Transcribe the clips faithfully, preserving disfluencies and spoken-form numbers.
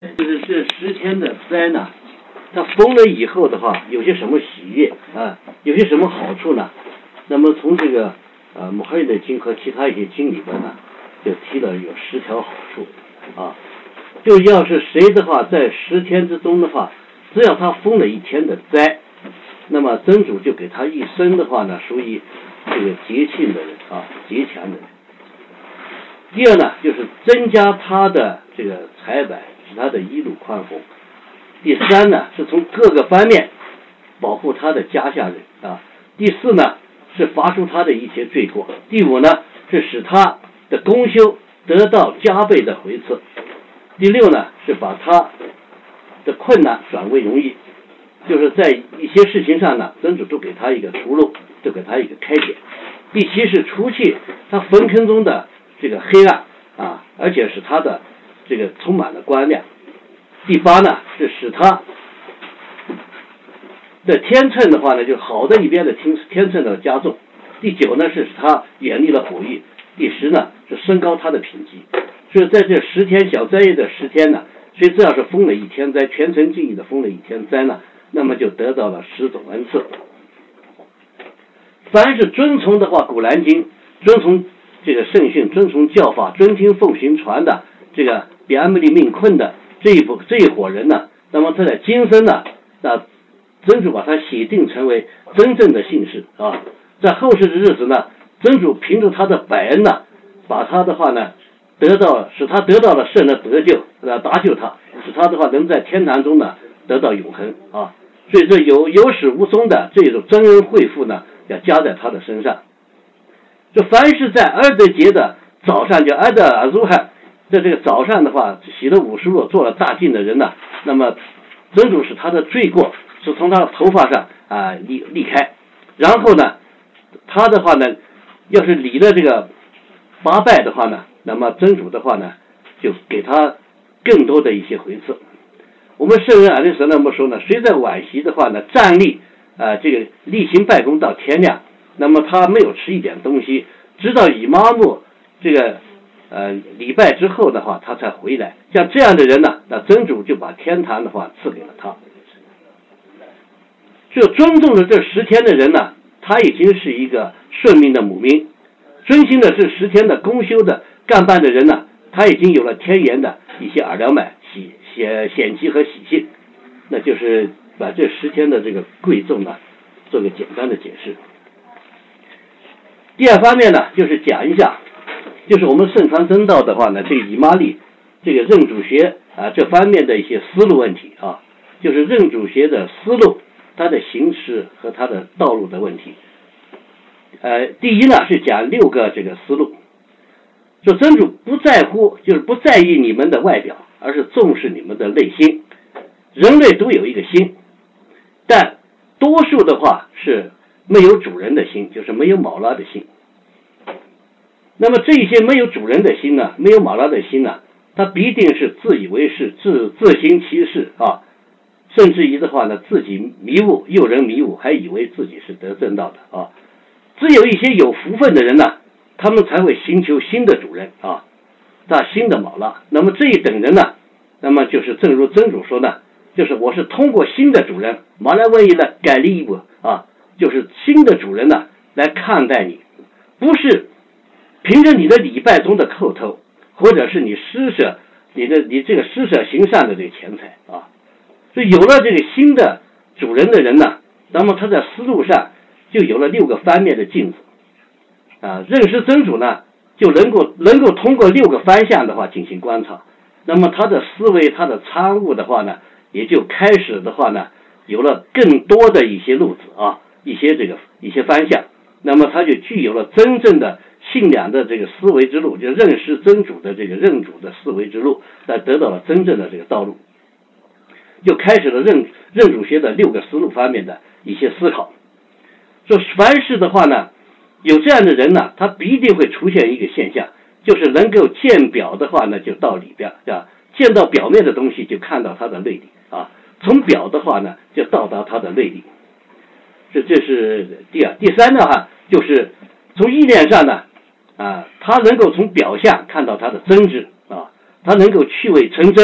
就是这十天的灾呢，它封了以后的话，有些什么喜悦啊，有些什么好处呢？那么从这个呃《穆罕的经》和其他一些经里边呢，就提了有十条好处啊。就要是谁的话，在十天之中的话，只要他封了一天的灾，那么真主就给他一生的话呢，属于这个节庆的人啊，节强的人。第二呢，就是增加他的这个财百，使他的一路宽宏。第三呢，是从各个方面保护他的家下人啊。第四呢，是罚除他的一切罪过。第五呢，是使他的功修得到加倍的回赐。第六呢，是把他的困难转为容易，就是在一些事情上呢，真主都给他一个出路，就给他一个开解。第七是除去他坟坑中的这个黑暗啊，而且使他的这个充满了光亮。第八呢，是使他的天秤的话呢，就好的一边的天天秤的加重。第九呢，是使他远离了火狱。第十呢，是升高他的品级。所以在这十天小灾业的十天呢，谁只要是封了一天灾，全程尽意的封了一天灾呢，那么就得到了十种恩赐。凡是遵从的话，古兰经遵从这个圣训，遵从教法，遵听奉行传的这个比安米利命困的这一部这一伙人呢，那么他在今生呢，那真主把他写定成为真正的信士啊。在后世的日子呢，真主凭着他的百恩呢，把他的话呢得到，使他得到了圣的得救，呃，搭救他，使他的话能在天堂中呢得到永恒啊。所以这有有始无终的这种真恩惠福呢，要加在他的身上。就凡是在安德节的早上，就安德尔如汉，在这个早上的话，洗了五十路，做了大净的人呢，那么真主使他的罪过是从他的头发上啊离离开，然后呢，他的话呢，要是离了这个八拜的话呢，那么真主的话呢，就给他更多的一些回赐。我们圣人阿里什那么说呢，谁在晚习的话呢，站立啊、呃、这个例行拜功到天亮，那么他没有吃一点东西，直到以妈木这个呃礼拜之后的话，他才回来。像这样的人呢，那真主就把天堂的话赐给了他。就尊重了这十天的人呢，他已经是一个顺命的母民；遵循了这十天的公修的干办的人呢，他已经有了天然的一些耳良买喜显显吉和喜信。那就是把这十天的这个贵重呢，做个简单的解释。第二方面呢，就是讲一下，就是我们圣传真道的话呢，这个以妈利这个认主学啊这方面的一些思路问题啊，就是认主学的思路，它的形式和它的道路的问题。呃，第一呢是讲六个这个思路，说真主不在乎，就是不在意你们的外表，而是重视你们的内心。人类都有一个心，但多数的话是没有主人的心，就是没有卯拉的心。那么这些没有主人的心呢，没有卯拉的心呢，他必定是自以为是，自自行其事啊，甚至于的话呢，自己迷雾，诱人迷雾，还以为自己是得正道的啊。只有一些有福分的人呢，他们才会寻求新的主人啊，大新的卯拉。那么这一等人呢，那么就是正如真主说的，就是我是通过新的主人，马来文译的改立一步啊，就是新的主人呢来看待你，不是凭着你的礼拜中的叩头，或者是你施舍你的你这个施舍行善的这个钱财啊。所以有了这个新的主人的人呢，那么他在思路上就有了六个方面的镜子啊，认识真主呢，就能够能够通过六个方向的话进行观察，那么他的思维他的参悟的话呢，也就开始的话呢，有了更多的一些路子啊，一些这个一些方向，那么他就具有了真正的信仰的这个思维之路，就认识真主的这个认主的思维之路，来得到了真正的这个道路，就开始了认认主学的六个思路方面的一些思考。说凡事的话呢，有这样的人呢，他必定会出现一个现象，就是能够见表的话呢，就到里边啊，见到表面的东西就看到它的内里啊，从表的话呢，就到达它的内里。这这是第二。第三的话，就是从意念上呢，啊，他能够从表象看到它的真知啊，他能够去伪成真，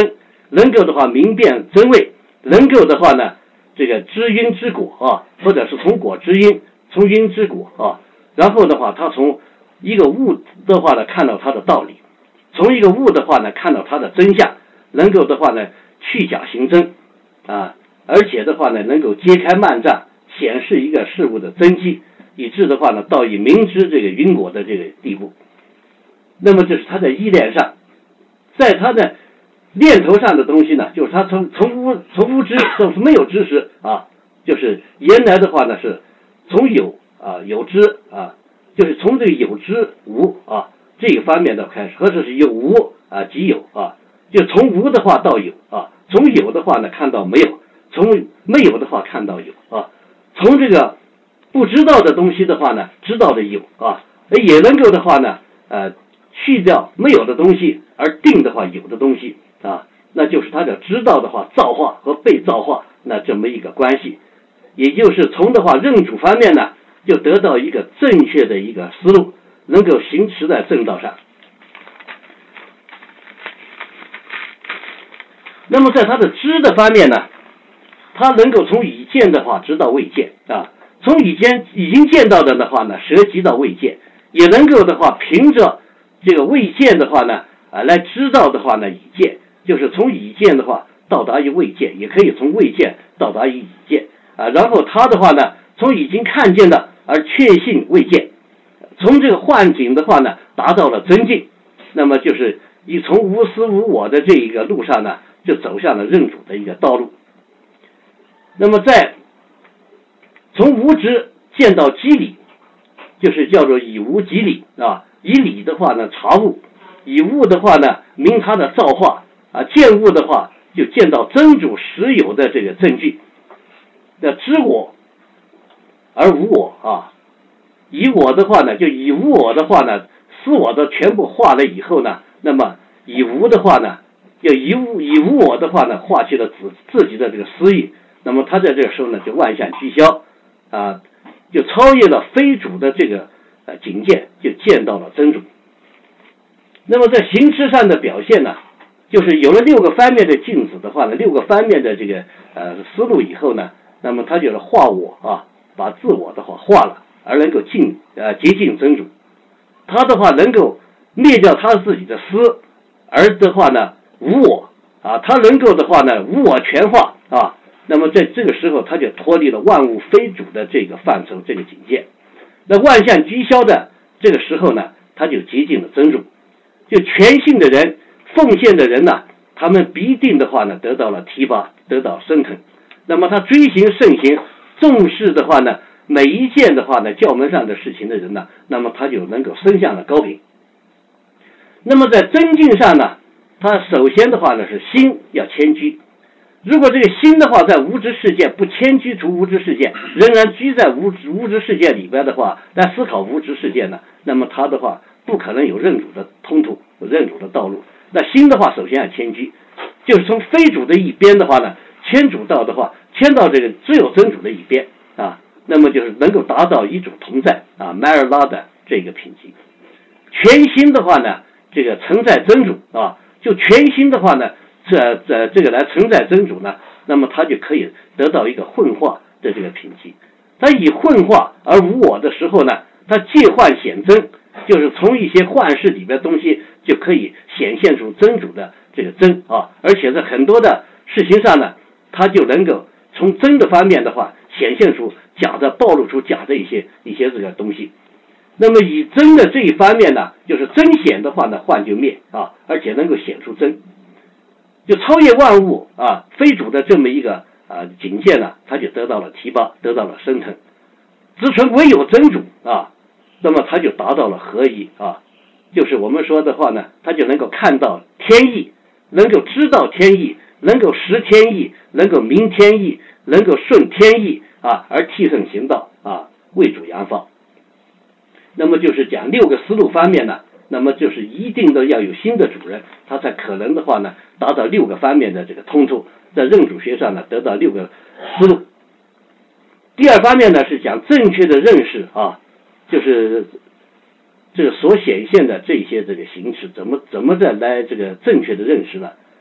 能够的话明辨真伪，能够的话呢这个知因知果啊，或者是从果知因，从因知果啊。然后的话，他从一个物的话呢看到它的道理，从一个物的话呢看到它的真相，能够的话呢去假行真啊，而且的话呢能够揭开幔帐，显示一个事物的真迹，以致的话呢到以明知这个因果的这个地步。那么这是他在依恋上，在他的念头上的东西呢，就是他从从无从无知到没有知识啊，就是原来的话呢是从有啊有知啊，就是从这个有知无啊这个方面的开始，或者是有无啊即有啊，就从无的话到有啊，从有的话呢看到没有，从没有的话看到有啊，从这个不知道的东西的话呢，知道的有啊，也能够的话呢呃去掉没有的东西，而定的话有的东西啊，那就是他的知道的话造化和被造化那这么一个关系，也就是从的话认主方面呢，就得到一个正确的一个思路，能够行持在正道上。那么在他的知的方面呢，他能够从已见的话知道未见啊，从已见已经见到的的话呢，涉及到未见，也能够的话凭着这个未见的话呢啊来知道的话呢已见，就是从已见的话到达于未见，也可以从未见到达于已见啊。然后他的话呢，从已经看见的而确信未见，从这个幻境的话呢达到了真境，那么就是以从无私无我的这一个路上呢，就走向了认主的一个道路。那么在从无知见到机理，就是叫做以无即理啊，以理的话呢察物，以物的话呢明它的造化啊，见物的话就见到真主实有的这个证据。那知我而无我啊，以我的话呢，就以无我的话呢，私我的全部化了以后呢，那么以无的话呢，就以无以无我的话呢，化去了自自己的这个私欲，那么他在这个时候呢，就万象俱消啊，就超越了非主的这个呃境界，就见到了真主。那么在行持上的表现呢，就是有了六个方面的镜子的话呢，六个方面的这个呃思路以后呢，那么他就是化我啊，把自我的话化了，而能够尽呃接近真主。他的话能够灭掉他自己的私，而的话呢无我啊，他能够的话呢无我全化啊，那么在这个时候他就脱离了万物非主的这个范畴，这个境界。那万象俱消的这个时候呢，他就接近了真主。就全信的人、奉献的人呢，他们必定的话呢得到了提拔，得到升腾。那么他追行圣行，重视的话呢，每一件的话呢教门上的事情的人呢，那么他就能够升向了高品。那么在真境上呢，他首先的话呢是心要谦居。如果这个心的话在无知世界不谦居除无知世界，仍然居在无无知世界里边的话，来思考无知世界呢，那么他的话不可能有认主的通途，有认主的道路。那心的话首先要谦居，就是从非主的一边的话呢，谦主道的话，谦到这个只有真主的一边啊，那么就是能够达到一主同在啊 Maralada 这个品级。全心的话呢，这个承载真主啊，就全心的话呢，这这这个来承载真主呢，那么他就可以得到一个混化的这个品级。他以混化而无我的时候呢，他借幻显真，就是从一些幻视里边的东西就可以显现出真主的这个真啊，而且在很多的事情上呢，他就能够从真的方面的话显现出假的，暴露出假的一些一些这个东西。那么以真的这一方面呢，就是真显的话呢，幻就灭啊，而且能够显出真，就超越万物啊，非主的这么一个啊境界呢，他就得到了提拔，得到了升腾。只存唯有真主啊，那么他就达到了合一啊，就是我们说的话呢，他就能够看到天意，能够知道天意，能够识天意，能够明天意，能够顺天意啊，而替圣行道啊，为主扬方。那么就是讲六个思路方面呢，那么就是一定的要有新的主人，他才可能的话呢，达到六个方面的这个通透，在认主学上呢，得到六个思路。第二方面呢是讲正确的认识啊，就是这个所显现的这些这个形式，怎么怎么的来这个正确的认识呢？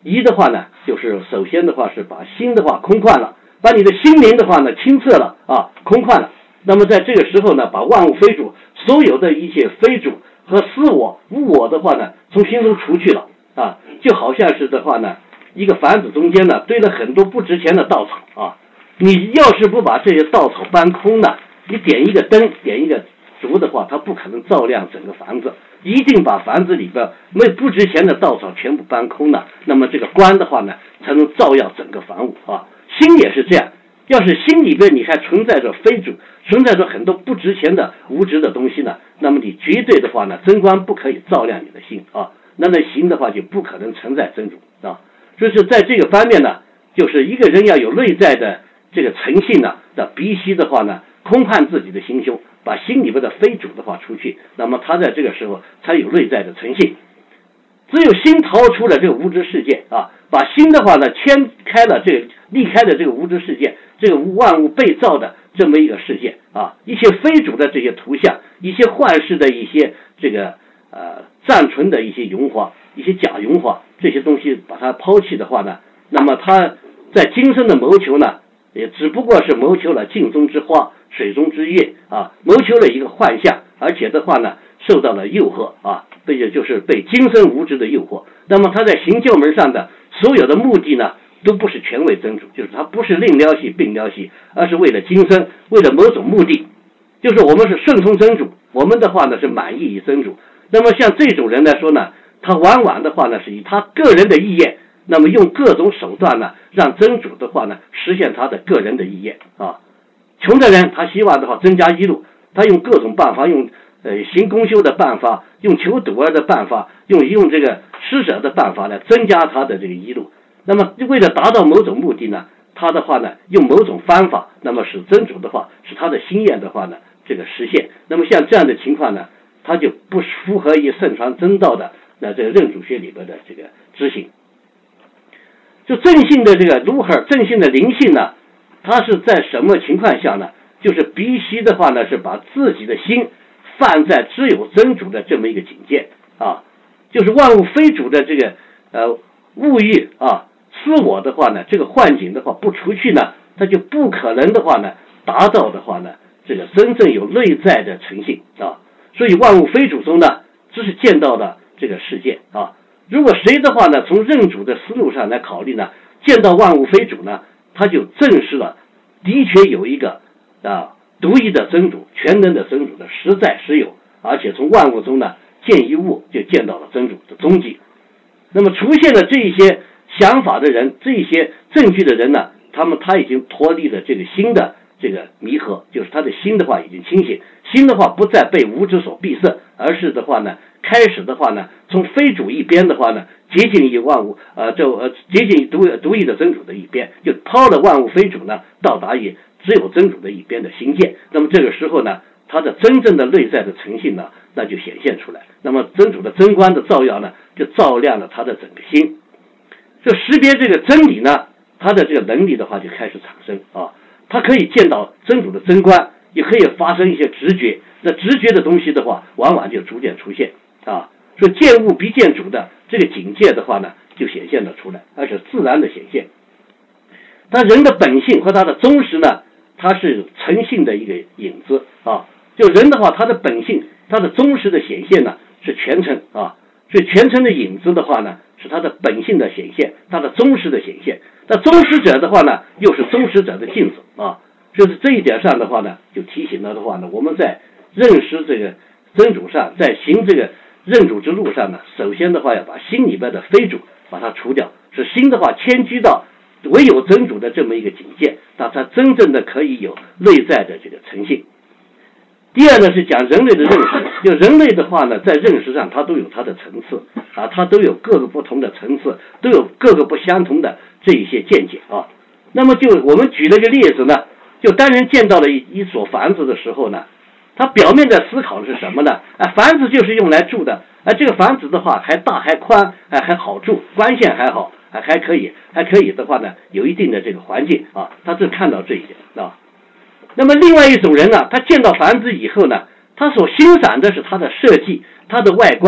仪的话呢，就是首先的话是把心的话空旷了，把你的心灵的话呢清澈了啊，空旷了。那么在这个时候呢，把万物非主，所有的一些非主和私我、无我的话呢，从心中除去了啊，就好像是的话呢，一个房子中间呢堆了很多不值钱的稻草啊，你要是不把这些稻草搬空呢，你点一个灯，点一个烛的话，它不可能照亮整个房子，一定把房子里边没不值钱的稻草全部搬空了，那么这个光的话呢，才能照耀整个房屋啊。心也是这样，要是心里边你还存在着非主，存在着很多不值钱的无值的东西呢，那么你绝对的话呢，真光不可以照亮你的心啊，那么心的话就不可能存在真主啊。所以说在这个方面呢，就是一个人要有内在的这个诚信呢，那必须的话呢，空旷自己的心胸，把心里边的非主的话出去，那么他在这个时候才有内在的诚信。只有心逃出了这个无知世界啊，把心的话呢牵开了这个离开了这个无知世界，这个万物被造的这么一个世界啊，一些非主的这些图像，一些幻视的一些这个呃暂存的一些荣华，一些假荣华，这些东西把它抛弃的话呢，那么他在今生的谋求呢，也只不过是谋求了镜中之花，水中之月啊，谋求了一个幻象，而且的话呢，受到了诱惑啊，这也就是被今生无知的诱惑。那么他在行教门上的所有的目的呢，都不是全为真主，就是他不是另撩戏并撩戏，而是为了今生，为了某种目的，就是我们是顺从真主，我们的话呢是满意于真主。那么像这种人来说呢，他往往的话呢是以他个人的意愿，那么用各种手段呢，让真主的话呢实现他的个人的意愿啊。穷的人他希望的话增加衣禄，他用各种办法，用呃行公修的办法，用求赌儿的办法，用用这个施舍的办法来增加他的这个衣禄。那么为了达到某种目的呢，他的话呢用某种方法，那么使真主的话使他的心愿的话呢这个实现。那么像这样的情况呢，他就不符合于圣传真道的那这个认主学里边的这个知行。就正性的这个如何正性的灵性呢，它是在什么情况下呢？就是必须的话呢，是把自己的心放在只有真主的这么一个境界啊，就是万物非主的这个呃物欲啊、私我的话呢，这个幻境的话不除去呢，它就不可能的话呢，达到的话呢，这个真正有内在的诚信啊。所以万物非主中呢，只是见到了这个世界啊。如果谁的话呢，从认主的思路上来考虑呢，见到万物非主呢，他就证实了的确有一个啊独一的真主，全能的真主的实在实有，而且从万物中呢见一物就见到了真主的踪迹。那么出现了这一些想法的人，这一些证据的人呢，他们他已经脱离了这个心的这个迷惑，就是他的心的话已经清醒，心的话不再被无知所闭塞，而是的话呢，开始的话呢，从非主一边的话呢，接近于万物，呃，就呃接近于独独一的真主的一边，就抛了万物非主呢，到达于只有真主的一边的心界。那么这个时候呢，他的真正的内在的诚信呢，那就显现出来。那么真主的真光的照耀呢，就照亮了他的整个心。这识别这个真理呢，他的这个能力的话就开始产生啊，他可以见到真主的真光，也可以发生一些直觉。那直觉的东西的话，往往就逐渐出现啊。所以见物必见主的这个境界的话呢，就显现了出来，而且自然的显现。但人的本性和他的忠实呢，它是诚信的一个影子啊。就人的话，他的本性，他的忠实的显现呢，是全诚啊。所以全诚的影子的话呢，是他的本性的显现，他的忠实的显现。那忠实者的话呢，又是忠实者的镜子啊。就是这一点上的话呢，就提醒了的话呢，我们在认识这个真主上，在行这个认主之路上呢，首先的话要把心里边的非主把它除掉，使心的话迁居到唯有真主的这么一个境界，那它真正的可以有内在的这个诚信。第二呢是讲人类的认识，就人类的话呢，在认识上它都有它的层次啊，它都有各个不同的层次，都有各个不相同的这一些见解啊。那么就我们举了个例子呢，就当人见到了一一所房子的时候呢，他表面的思考的是什么呢？啊，房子就是用来住的，啊，这个房子的话还大还宽，啊，还好住，光线还好，啊，还可以，还可以的话呢，有一定的这个环境啊，他只看到这一点啊。那么另外一种人呢，他见到房子以后呢，他所欣赏的是它的设计、它的外观、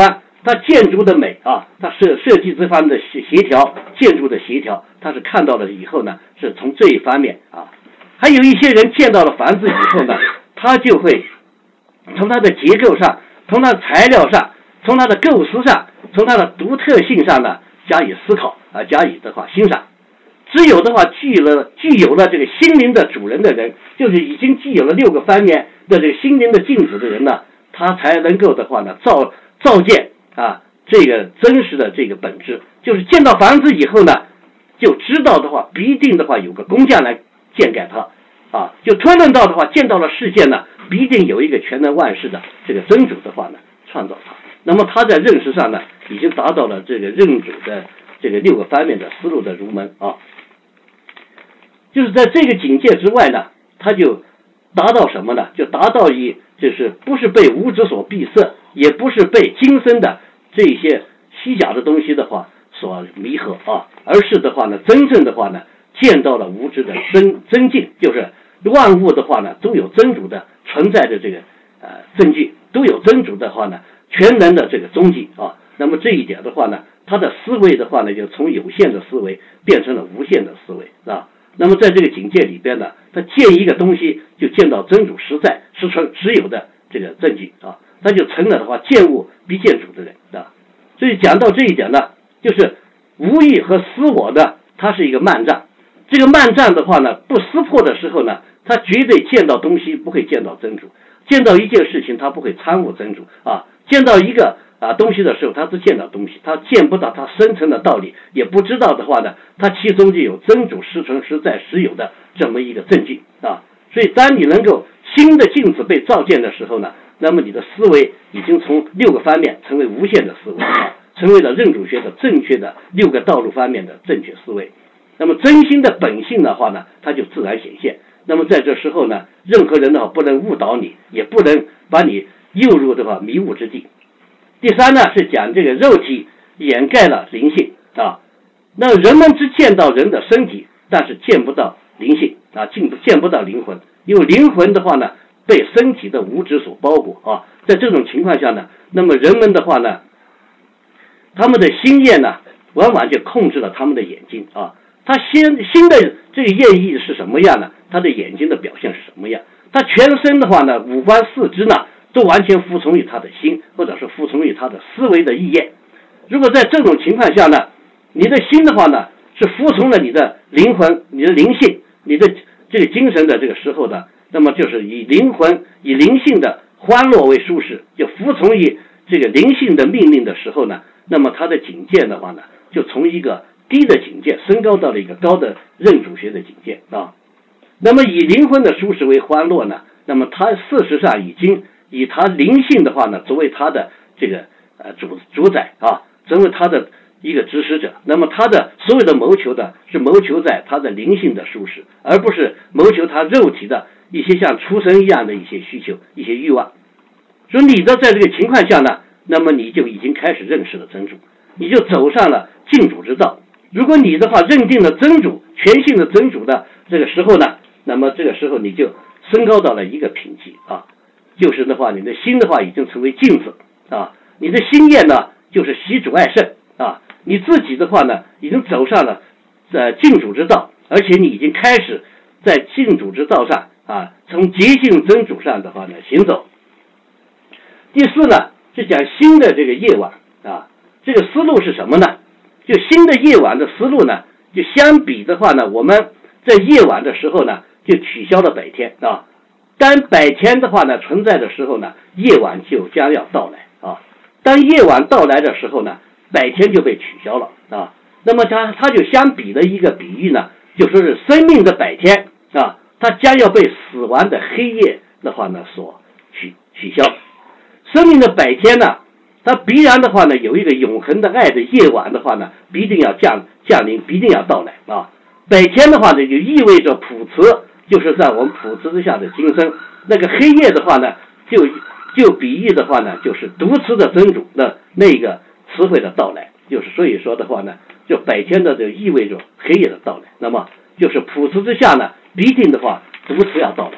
它建筑的美啊，它设设计这方面的协协调，建筑的协调，他是看到了以后呢，是从这一方面啊。还有一些人见到了房子以后呢，他就会从它的结构上，从它的材料上，从它的构思上，从它的独特性上呢加以思考啊，加以的话欣赏。只有的话具了具有了这个心灵的主人的人，就是已经具有了六个方面的这个心灵的镜子的人呢，他才能够的话呢造造见啊这个真实的这个本质。就是见到房子以后呢，就知道的话必定的话有个工匠来建盖它啊，就推论到的话见到了世界呢，必定有一个全能万事的这个真主的话呢创造它。那么他在认识上呢，已经达到了这个认主的这个六个方面的思路的入门啊。就是在这个境界之外呢，他就达到什么呢？就达到一就是不是被物质所闭塞，也不是被今生的这些虚假的东西的话所迷惑啊，而是的话呢，真正的话呢，见到了无知的真真境，就是万物的话呢，都有真主的存在的这个呃证据，都有真主的话呢，全能的这个踪迹啊。那么这一点的话呢，他的思维的话呢，就从有限的思维变成了无限的思维啊。那么在这个境界里边呢，他见一个东西就见到真主实在实存实有的这个证据啊，他就成了的话见物必见主的人啊。所以讲到这一点呢，就是无意和私我的，它是一个漫障。这个漫障的话呢，不撕破的时候呢，他绝对见到东西不会见到真主，见到一件事情他不会参悟真主啊，见到一个啊东西的时候，他只见到东西，他见不到他深层的道理，也不知道的话呢，他其中就有真主实存实在实有的这么一个证据啊。所以当你能够新的镜子被照见的时候呢，那么你的思维已经从六个方面成为无限的思维啊，成为了认主学的正确的六个道路方面的正确思维。那么真心的本性的话呢，它就自然显现。那么在这时候呢，任何人的话不能误导你，也不能把你诱入的话迷雾之地。第三呢，是讲这个肉体掩盖了灵性啊。那人们只见到人的身体，但是见不到灵性啊，见不见不到灵魂。因为灵魂的话呢，被身体的无知所包裹啊。在这种情况下呢，那么人们的话呢，他们的心业呢，往往就控制了他们的眼睛啊。他心心的这个业意是什么样呢？他的眼睛的表现是什么样？他全身的话呢，五官四肢呢，都完全服从于他的心，或者是服从于他的思维的意愿。如果在这种情况下呢，你的心的话呢，是服从了你的灵魂、你的灵性、你的这个精神的这个时候呢，那么就是以灵魂、以灵性的欢乐为舒适，就服从于这个灵性的命令的时候呢，那么他的境界的话呢，就从一个低的境界升高到了一个高的认主学的境界啊。那么以灵魂的舒适为欢乐呢，那么他事实上已经以他灵性的话呢，作为他的这个呃主主宰啊，成为他的一个指使者。那么他的所有的谋求的是谋求在他的灵性的舒适，而不是谋求他肉体的一些像畜生一样的一些需求、一些欲望。所以你的在这个情况下呢，那么你就已经开始认识了真主，你就走上了敬主之道。如果你的话认定了真主、全信的真主的这个时候呢，那么这个时候你就升高到了一个品级啊，就是的话，你的心的话已经成为镜子啊，你的心念呢就是习主爱圣啊，你自己的话呢已经走上了呃敬主之道，而且你已经开始在敬主之道上啊，从洁性真主上的话呢行走。第四呢是讲新的这个夜晚啊，这个思路是什么呢？就新的夜晚的思路呢，就相比的话呢，我们在夜晚的时候呢，就取消了白天啊。当白天的话呢存在的时候呢，夜晚就将要到来啊。当夜晚到来的时候呢，白天就被取消了啊。那么它它就相比的一个比喻呢，就说是生命的白天啊，它将要被死亡的黑夜的话呢所取取消。生命的白天呢，它必然的话呢，有一个永恒的爱的夜晚的话呢，必定要降降临，必定要到来啊。白天的话呢，就意味着普慈，就是在我们普慈之下的今生。那个黑夜的话呢，就就比喻的话呢，就是独持的真主的那个词汇的到来。就是所以说的话呢，就白天的就意味着黑夜的到来。那么就是普慈之下呢，必定的话独持要到来。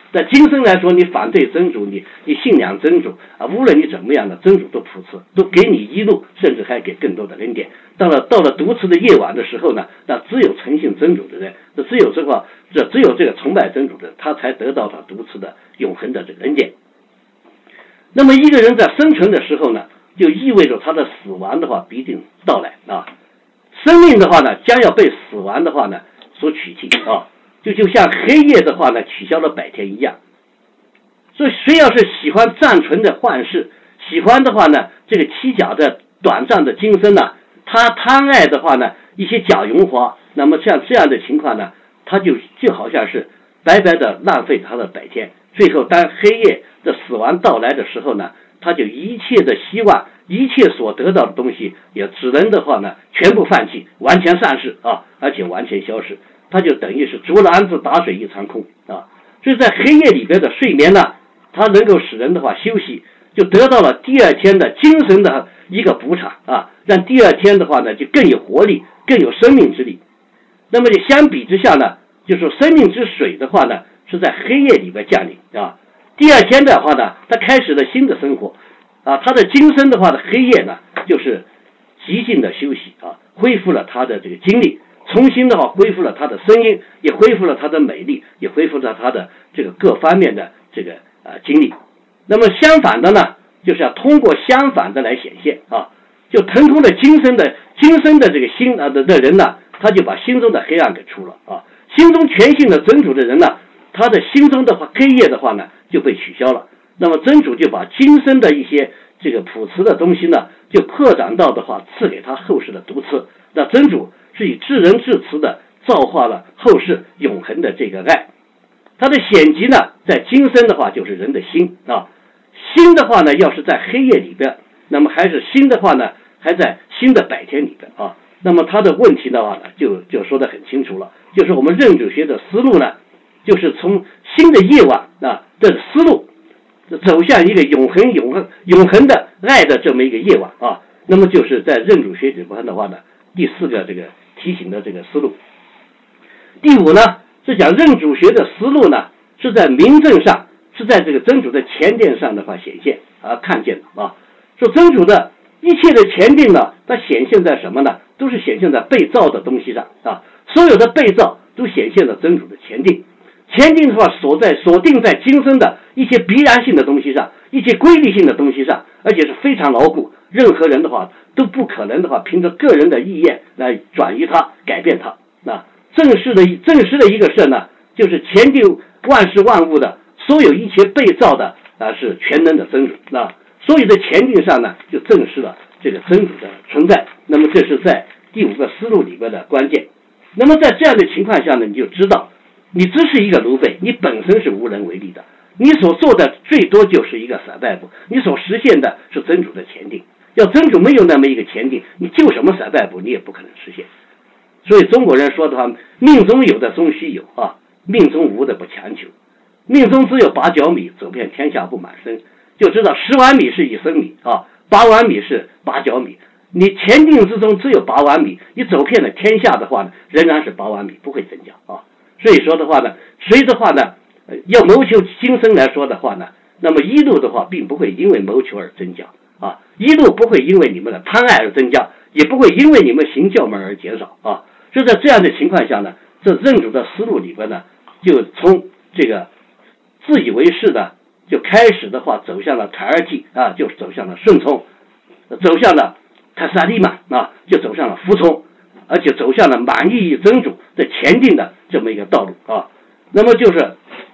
在今生来说，你反对真主，你你信仰真主啊，无论你怎么样的，真主都普慈，都给你一路，甚至还给更多的恩典。到了到了独持的夜晚的时候呢，那只有诚信真主的人，这只有这个这只有这个崇拜真主的人，他才得到他独持的永恒的这个恩典。那么一个人在生存的时候呢，就意味着他的死亡的话必定到来啊。生命的话呢，将要被死亡的话呢所取替啊，就就像黑夜的话呢取消了白天一样。所以谁要是喜欢暂存的幻视，喜欢的话呢这个虚假的短暂的今生呢，他贪爱的话呢一些假荣华，那么像这样的情况呢，他就就好像是白白的浪费他的白天，最后当黑夜的死亡到来的时候呢，他就一切的希望，一切所得到的东西也只能的话呢全部放弃，完全丧失啊，而且完全消失，他就等于是竹篮子打水一场空啊。所以在黑夜里边的睡眠呢，它能够使人的话休息，就得到了第二天的精神的一个补偿啊，让第二天的话呢就更有活力，更有生命之力。那么就相比之下呢，就是说生命之水的话呢是在黑夜里边降临啊，第二天的话呢他开始了新的生活啊，他的今生的话的黑夜呢就是极尽的休息啊，恢复了他的这个精力，重新的话恢复了他的声音，也恢复了他的美丽，也恢复了他的这个各方面的这个啊精力。那么相反的呢，就是要通过相反的来显现啊，就腾空了今生的今生的这个心啊的的人呢，他就把心中的黑暗给除了啊，心中全信的真主的人呢，他的心中的话黑夜的话呢就被取消了。那么真主就把今生的一些这个朴实的东西呢，就扩展到的话赐给他后世的独持。那真主是以至仁至慈的造化了后世永恒的这个爱。他的显集呢，在今生的话就是人的心啊，心的话呢，要是在黑夜里边，那么还是心的话呢，还在新的白天里边啊。那么他的问题的话呢，就就说得很清楚了，就是我们认主学的思路呢，就是从新的夜晚啊的思路走向一个永恒、永恒、永恒的爱的这么一个夜晚啊。那么就是在认主学这部分的话呢，第四个这个提醒的这个思路。第五呢，是讲认主学的思路呢，是在明证上，是在这个真主的前定上的话显现啊，看见的啊。说真主的一切的前定呢，它显现在什么呢？都是显现在被造的东西上啊。所有的被造都显现了真主的前定，前定的话所在锁定在今生的一些必然性的东西上，一些规律性的东西上，而且是非常牢固。任何人的话都不可能的话，凭着个人的意愿来转移它、改变它。那正式的正式的一个事呢，就是前定万事万物的所有一切被造的啊是全能的真主。那所有的前定上呢，就证实了这个真主的存在。那么这是在第五个思路里边的关键。那么在这样的情况下呢，你就知道，你只是一个奴婢，你本身是无能为力的，你所做的最多就是一个撒拜布，你所实现的是真主的前定。要真主没有那么一个前定，你就什么撒拜布你也不可能实现。所以中国人说的话，命中有的终须有啊，命中无的不强求。命中只有八角米，走遍天下不满身。就知道十碗米是一升米啊，八碗米是八角米。你前定之中只有八碗米，你走遍了天下的话呢，仍然是八碗米，不会增加啊。所以说的话呢，谁的话呢，要谋求今生来说的话呢，那么一路的话并不会因为谋求而增加啊，一路不会因为你们的贪爱而增加，也不会因为你们行教门而减少啊。就在这样的情况下呢，这认主的思路里边呢，就从这个自以为是的，就开始的话走向了塔尔基啊，就走向了顺从，走向了塔萨利曼啊，就走向了服从，而且走向了满意于真主的前进的这么一个道路啊。那么就是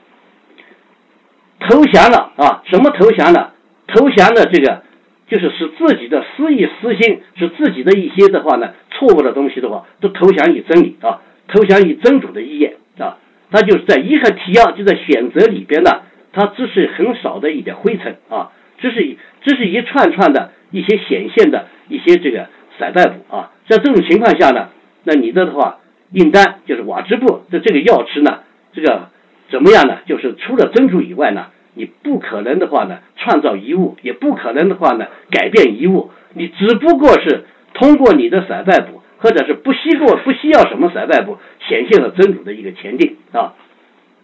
投降了啊，什么投降了？投降了这个就是使自己的私意私心，使自己的一些的话呢错误的东西的话，都投降于真理啊，投降于真主的意愿啊。他就是在一和提要就在选择里边呢，它只是很少的一点灰尘啊，只是只是一串串的一些显现的一些这个撒拜布啊。在这种情况下呢，那你的话应当就是瓦支布的这个药吃呢，这个怎么样呢？就是除了真主以外呢，你不可能的话呢创造一物，也不可能的话呢改变一物，你只不过是通过你的撒拜布，或者是不需过不需要什么撒拜布，显现了真主的一个前定啊。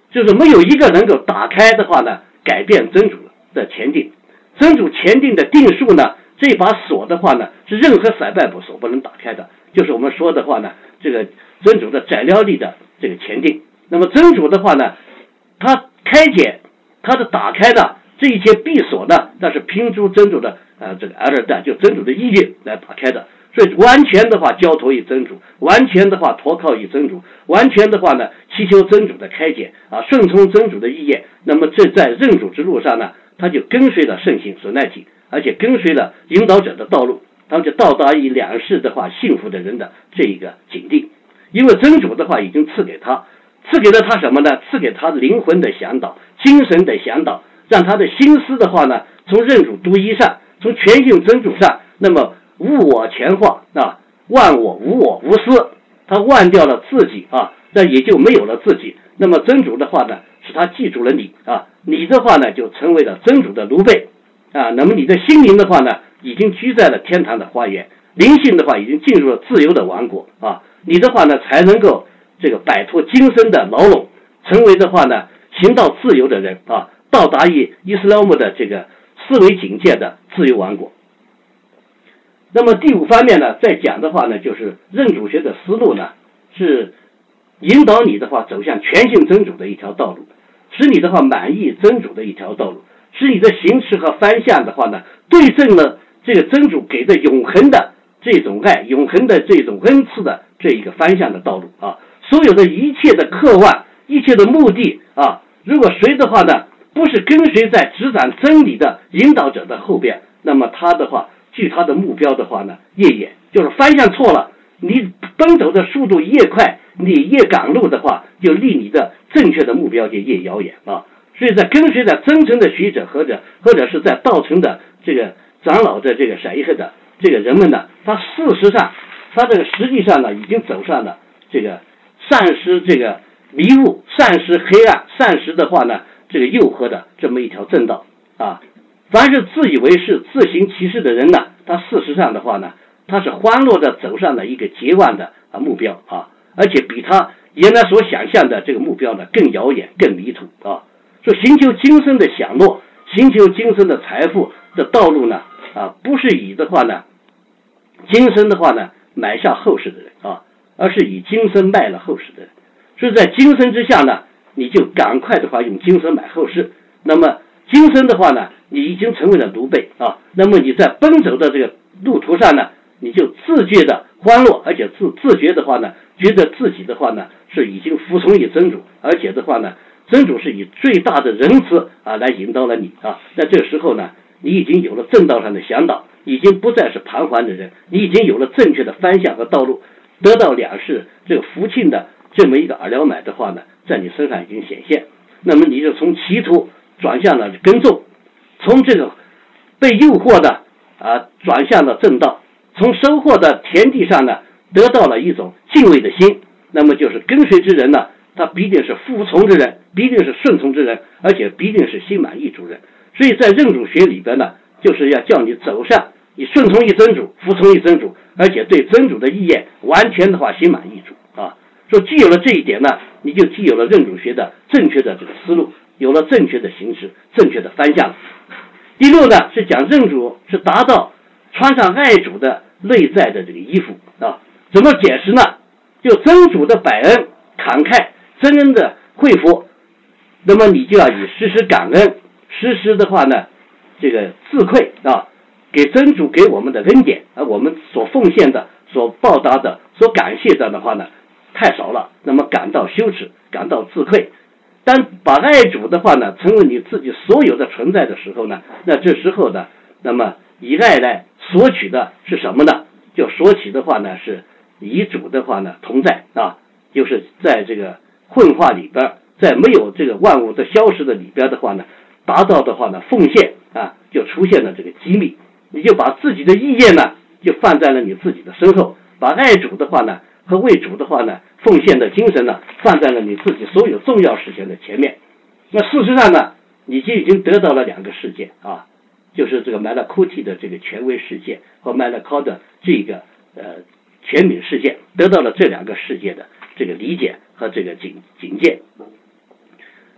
就是没有一个能够打开的话呢，改变真主的前定。真主前定的定数呢，这把锁的话呢，是任何塞拜布所不能打开的，就是我们说的话呢，这个真主的宰料力的这个前定。那么真主的话呢，他开解，他的打开呢，这一切闭锁呢，那是凭诸真主的呃这个阿尔代，就真主的意愿来打开的。所以完全的话交托于真主，完全的话托靠于真主，完全的话呢祈求真主的开解啊，顺从真主的意愿。那么这在认主之路上呢，他就跟随了圣行所耐体，而且跟随了引导者的道路，他们就到达于两世的话幸福的人的这一个境地。因为真主的话已经赐给他，赐给了他什么呢？赐给他灵魂的向导，精神的向导，让他的心思的话呢，从认主独一上，从全性真主上，那么无我全化啊，忘我无我无私，他忘掉了自己啊，那也就没有了自己。那么真主的话呢，使他记住了你啊，你的话呢就成为了真主的奴婢啊。那么你的心灵的话呢，已经居在了天堂的花园，灵性的话已经进入了自由的王国啊。你的话呢才能够这个摆脱今生的牢笼，成为的话呢行到自由的人啊，到达于伊斯兰姆的这个思维境界的自由王国。那么第五方面呢，再讲的话呢，就是认主学的思路呢，是引导你的话走向全性真主的一条道路，使你的话满意真主的一条道路，使你的行持和方向的话呢，对正了这个真主给的永恒的这种爱，永恒的这种恩赐的这一个方向的道路啊。所有的一切的渴望，一切的目的啊，如果谁的话呢，不是跟随在执掌真理的引导者的后边，那么他的话距他的目标的话呢越远，就是方向错了，你奔走的速度越快，你越赶路的话，就离你的正确的目标就越遥远啊。所以在跟随着真诚的学者，或者或者是在道成的这个长老的这个谁和的这个人们呢，他事实上他这个实际上呢已经走上了这个丧失这个迷雾，丧失黑暗，丧失的话呢这个诱惑的这么一条正道啊。凡是自以为是自行其事的人呢，他事实上的话呢，他是欢乐的走上了一个绝望的啊目标啊，而且比他原来所想象的这个目标呢更遥远更迷途啊。说寻求今生的享乐，寻求今生的财富的道路呢啊，不是以的话呢今生的话呢买下后世的人啊，而是以今生卖了后世的人。所以在今生之下呢，你就赶快的话用今生买后世，那么今生的话呢，你已经成为了奴婢啊。那么你在奔走的这个路途上呢，你就自觉的欢乐，而且自自觉的话呢，觉得自己的话呢是已经服从于真主，而且的话呢，真主是以最大的仁慈啊来引导了你啊。在这个时候呢，你已经有了正道上的向导，已经不再是彷徨的人，你已经有了正确的方向和道路，得到两世这个福庆的这么一个尔了买的话呢，在你身上已经显现。那么你就从歧途转向了耕种，从这个被诱惑的啊转向了正道，从收获的田地上呢得到了一种敬畏的心。那么就是跟随之人呢，他必定是服从之人，必定是顺从之人，而且必定是心满意足人。所以在认主学里边呢，就是要叫你走上你顺从于真主，服从于真主，而且对真主的意愿完全的话心满意足啊。说既有了这一点呢，你就既有了认主学的正确的这个思路，有了正确的形式，正确的方向。第六呢，是讲认主是达到穿上爱主的内在的这个衣服啊。怎么解释呢？就真主的百恩慷慨，真恩的惠福，那么你就要以时时感恩，时时的话呢这个自愧啊，给真主给我们的恩典，而我们所奉献的所报答的所感谢的的话呢太少了，那么感到羞耻，感到自愧。当把爱主的话呢成为你自己所有的存在的时候呢，那这时候呢，那么以爱来索取的是什么呢？就索取的话呢是以主的话呢同在啊，就是在这个混化里边，在没有这个万物的消失的里边的话呢，达到的话呢奉献啊，就出现了这个机密。你就把自己的意愿呢就放在了你自己的身后，把爱主的话呢和为主的话呢奉献的精神呢放在了你自己所有重要事情的前面。那事实上呢，你就已经得到了两个世界啊，就是这个麦拉库提的这个权威世界和麦拉考的这个呃全敏世界，得到了这两个世界的这个理解和这个警警戒。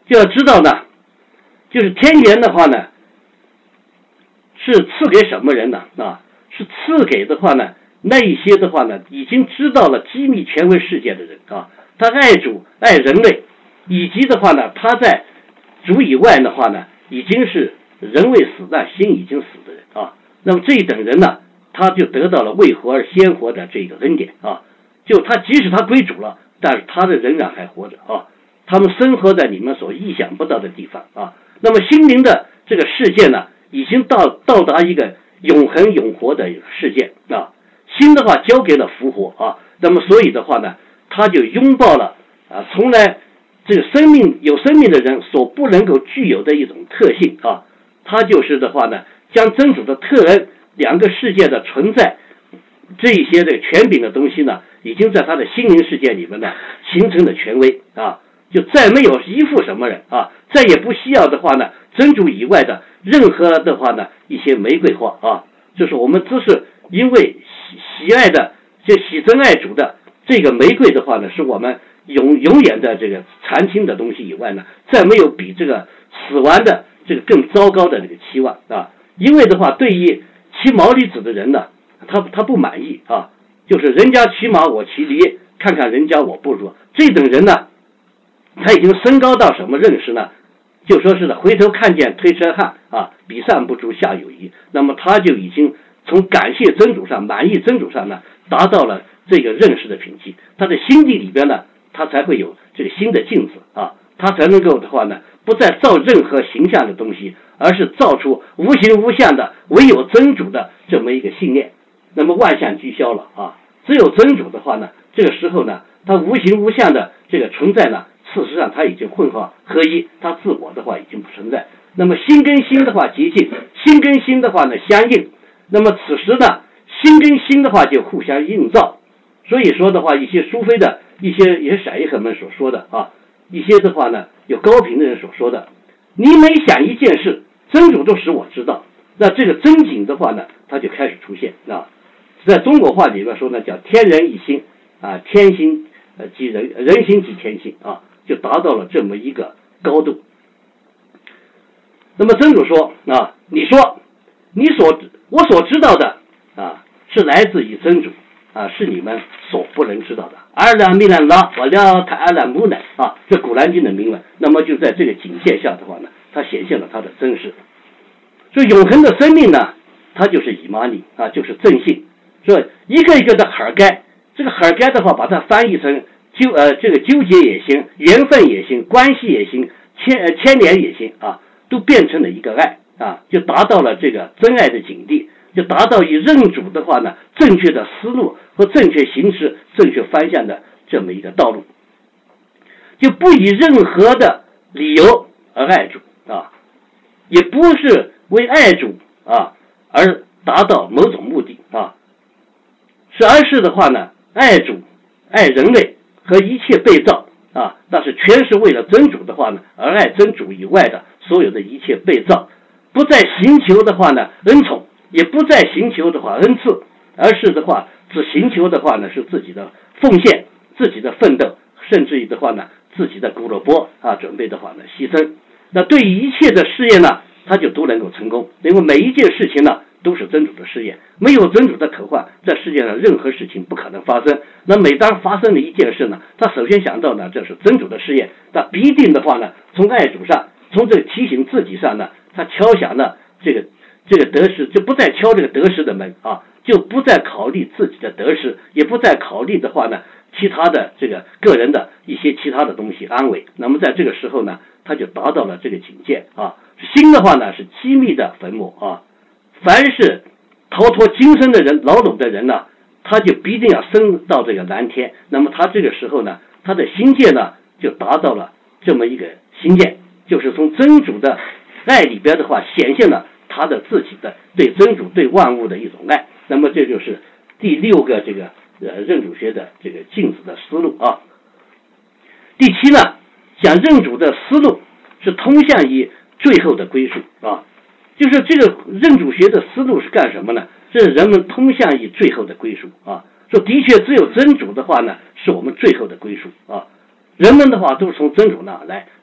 就要知道呢，就是天元的话呢，是赐给什么人呢？啊，是赐给的话呢，那一些的话呢，已经知道了机密权威世界的人啊，他爱主爱人类，以及的话呢，他在主以外的话呢，已经是人未死但心已经死的人啊。那么这一等人呢，他就得到了未活而先活的这个恩典啊。就他即使他归主了，但是他的仍然还活着啊。他们生活在你们所意想不到的地方啊。那么心灵的这个世界呢，已经到到达一个永恒永活的世界啊。心的话交给了复活啊，那么所以的话呢，他就拥抱了啊，从来这个生命有生命的人所不能够具有的一种特性啊。他就是的话呢，将真主的特恩两个世界的存在这一些这个权柄的东西呢，已经在他的心灵世界里面呢形成了权威啊，就再没有依附什么人啊，再也不需要的话呢，真主以外的任何的话呢一些玫瑰花啊，就是我们只是因为喜喜爱的这喜真爱主的这个玫瑰的话呢，是我们永永远的这个残青的东西以外呢，再没有比这个死亡的这个更糟糕的这个期望啊。因为的话，对于骑毛驴子的人呢，他他不满意啊，就是人家骑马我骑驴，看看人家我不如。这等人呢，他已经升高到什么认识呢？就说是的，回头看见推车汉啊，比上不足下有余。那么他就已经从感谢真主上、满意真主上呢，达到了这个认识的品级。他的心地里边呢，他才会有这个新的镜子啊，他才能够的话呢，不再造任何形象的东西，而是造出无形无相的唯有真主的这么一个信念。那么万象俱消了啊，只有真主的话呢，这个时候呢，他无形无相的这个存在呢，事实上他已经混合合一，他自我的话已经不存在。那么心跟心的话接近，心跟心的话呢相应，那么此时呢，心跟心的话就互相映照。所以说的话，一些苏菲的一些一些闪一和们所说的啊，一些的话呢，有高频的人所说的，你每想一件事，真主都使我知道，那这个真景的话呢，它就开始出现啊。在中国话里边说呢，叫天人一心啊，天心呃即人，人心即天心啊，就达到了这么一个高度。那么真主说啊，你说你所我所知道的啊，是来自于真主啊，是你们所不能知道的。阿拉米兰拉，我了他阿拉木乃啊，这古兰经的铭文。那么就在这个警戒下的话呢，它显现了它的真实。所以永恒的生命呢，它就是以玛尼啊，就是正信。所以一个一个的哈该，这个哈该的话，把它翻译成纠呃这个纠结也行，缘分也行，关系也行，牵呃牵连也行啊，都变成了一个爱啊，就达到了这个真爱的境地，就达到以认主的话呢，正确的思路和正确形式、正确方向的这么一个道路，就不以任何的理由而爱主啊，也不是为爱主啊而达到某种目的啊。是而是的话呢，爱主、爱人类和一切被造啊，但是全是为了真主的话呢，而爱真主以外的所有的一切被造，不再寻求的话呢恩宠，也不再寻求的话恩赐，而是的话只寻求的话呢是自己的奉献、自己的奋斗，甚至于的话呢自己的古罗波啊准备的话呢牺牲。那对于一切的事业呢，他就都能够成功，因为每一件事情呢都是真主的事业，没有真主的口唤，在世界上任何事情不可能发生。那每当发生了一件事呢，他首先想到呢，这是真主的事业，那必定的话呢，从爱主上，从这个提醒自己上呢，他敲响了这个这个得失，就不再敲这个得失的门啊，就不再考虑自己的得失，也不再考虑的话呢，其他的这个个人的一些其他的东西安慰。那么在这个时候呢，他就达到了这个境界啊。心的话呢是机密的坟墓啊。凡是逃脱今生的人、牢笼的人呢，他就必定要升到这个蓝天。那么他这个时候呢，他的心界呢就达到了这么一个心界，就是从真主的爱里边的话，显现了他的自己的对真主、对万物的一种爱。那么这就是第六个这个呃认主学的这个镜子的思路啊。第七呢，讲认主的思路是通向于最后的归属啊。就是这个认主学的思路是干什么呢？是人们通向于最后的归属啊。说的确，只有真主的话呢，是我们最后的归属啊。人们的话都是从真主那来，